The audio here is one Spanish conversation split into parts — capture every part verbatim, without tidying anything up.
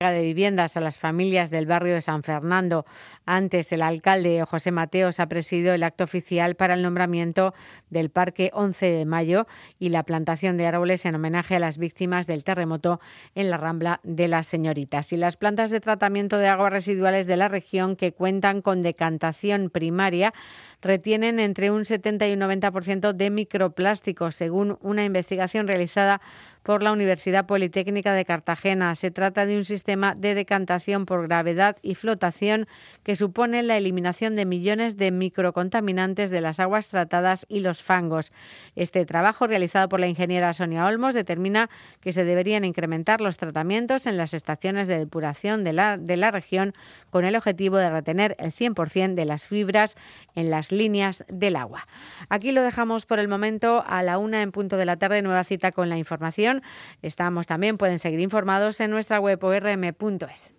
de viviendas a las familias del barrio de San Fernando. Antes, el alcalde José Mateos ha presidido el acto oficial para el nombramiento del Parque once de mayo y la plantación de árboles en homenaje a las víctimas del terremoto en la Rambla de las Señoritas. Y las plantas de tratamiento de aguas residuales de la región, que cuentan con decantación primaria, retienen entre un setenta y un noventa por ciento de microplásticos, según una investigación realizada por la Universidad Politécnica de Cartagena. Se trata de un sistema de decantación por gravedad y flotación que supone la eliminación de millones de microcontaminantes de las aguas tratadas y los fangos. Este trabajo, realizado por la ingeniera Sonia Olmos, determina que se deberían incrementar los tratamientos en las estaciones de depuración de la, de la región, con el objetivo de retener el cien por ciento de las fibras en las líneas del agua. Aquí lo dejamos por el momento. A la una en punto de la tarde, nueva cita con la información. Estamos también, pueden seguir informados en nuestra web o erre eme punto es.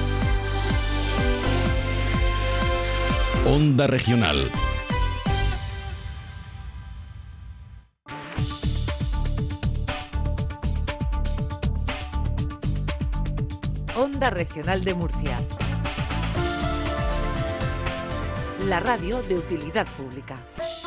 Onda Regional. Onda Regional de Murcia. La radio de utilidad pública.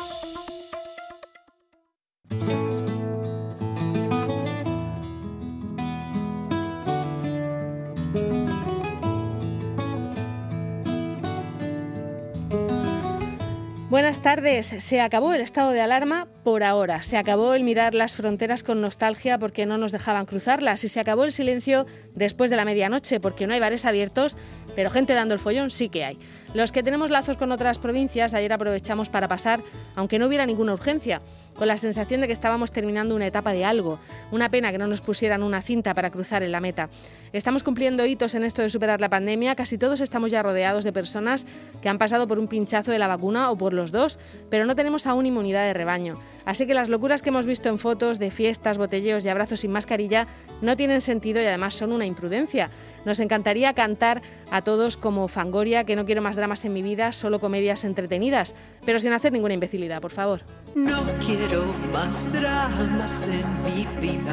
Buenas tardes. Se acabó el estado de alarma por ahora. Se acabó el mirar las fronteras con nostalgia porque no nos dejaban cruzarlas. Y se acabó el silencio después de la medianoche porque no hay bares abiertos, pero gente dando el follón sí que hay. Los que tenemos lazos con otras provincias, ayer aprovechamos para pasar, aunque no hubiera ninguna urgencia, con la sensación de que estábamos terminando una etapa de algo. Una pena que no nos pusieran una cinta para cruzar en la meta. Estamos cumpliendo hitos en esto de superar la pandemia. Casi todos estamos ya rodeados de personas que han pasado por un pinchazo de la vacuna o por los dos, pero no tenemos aún inmunidad de rebaño. Así que las locuras que hemos visto en fotos de fiestas, botelleos y abrazos sin mascarilla no tienen sentido y además son una imprudencia. Nos encantaría cantar a todos como Fangoria, que no quiero más dramas en mi vida, solo comedias entretenidas, pero sin hacer ninguna imbecilidad, por favor. No quiero más dramas en mi vida,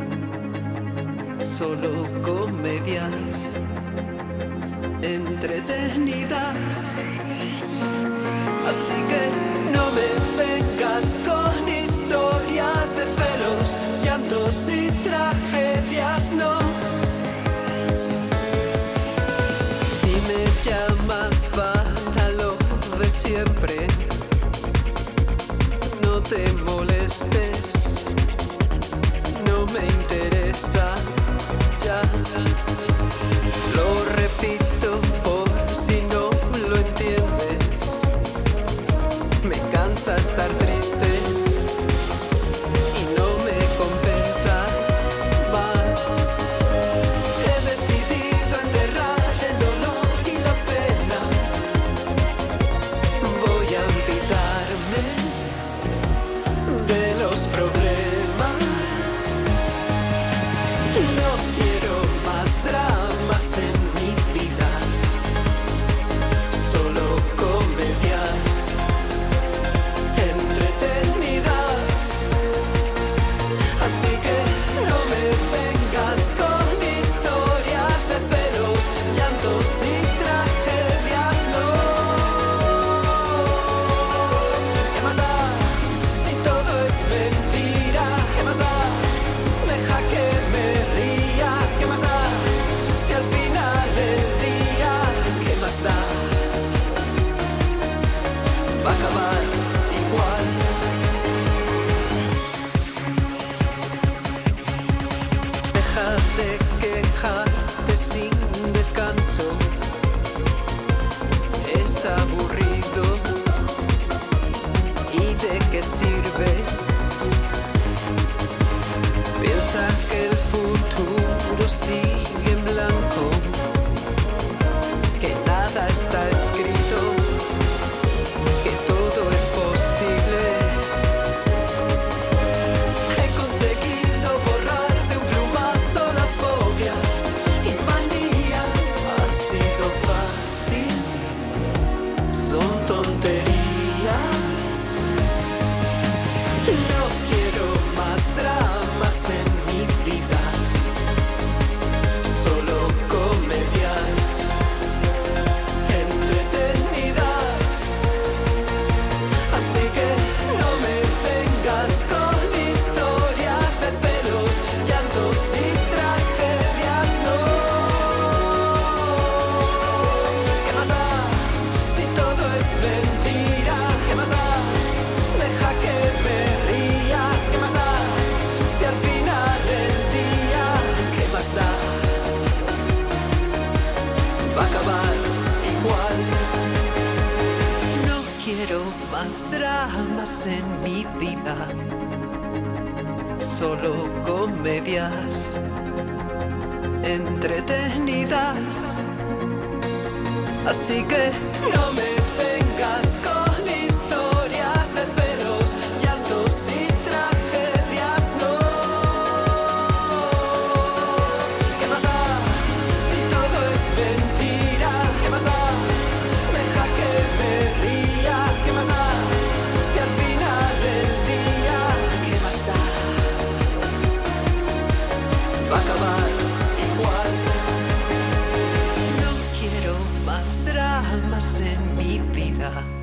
solo comedias entretenidas. Así que no me vengas con historias de celos, llantos y tragedias, no. Si me llamas para lo de siempre, no te molestes, no me interesa ya. más dramas en mi vida, solo comedias entretenidas. Así que no me vengas con historias de celos, llantos y tragedias, no. ¿Qué pasa si todo es mentira? ¿Qué pasa? Deja que me ría. ¿Qué pasa si al final del día, qué más da? Va a acabar igual. No quiero más dramas en mi vida,